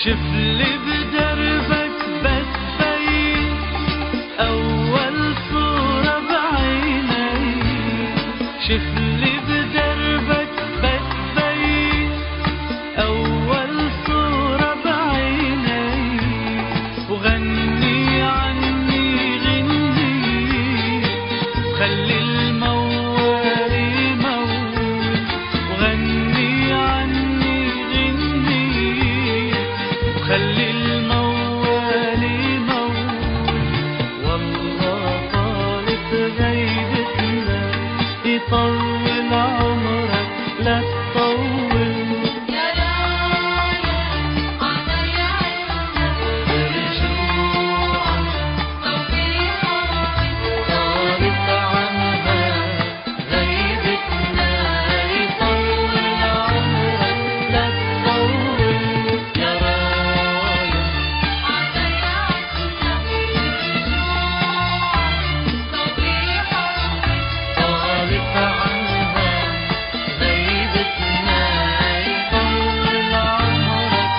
شفلي بدربك بتبين أول صورة بعيني، شفلي بدربك بتبين أول صورة بعيني، وغني عني غني خلي الموال يمول، وغني عني غني خلي الموال يمول. والله طالت غيبتنا يطول عمرك لا تطول. يا رايح عضيعتنا برجوعك صبيحة طالت عنها غيبتنا يطول عمرك لا تطول. يا رايح عضيعتنا برجوعك صبيحة طالت عنها غيبتنا يطول عمرك.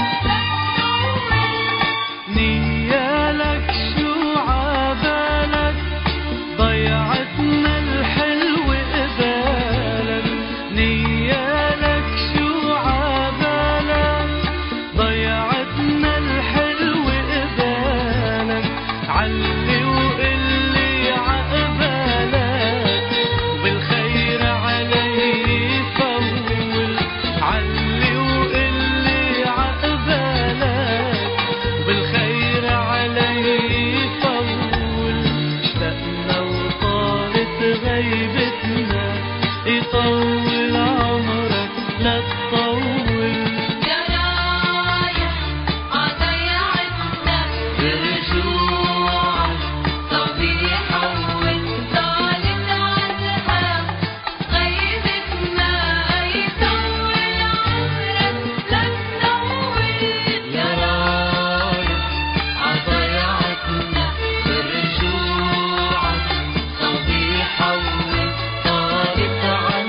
نيالك شو عبالك ضيعتنا الحلو قبالك، نيالك شو عبالك ضيعتنا الحلو قبالك. علي وقلي عقبالك وبالخير علي فول، علي وقلي عقبالك وبالخير علي فول. اشتقنا وطالت غيبتنا يطول عمرك لا تطول. يا رايح عضيعتنا برجوعك صبيحة طالت عنها غيبتنا يطول عمرك لا تطول. يا رايح عضيعتنا برجوعك صبيحة طالت عنها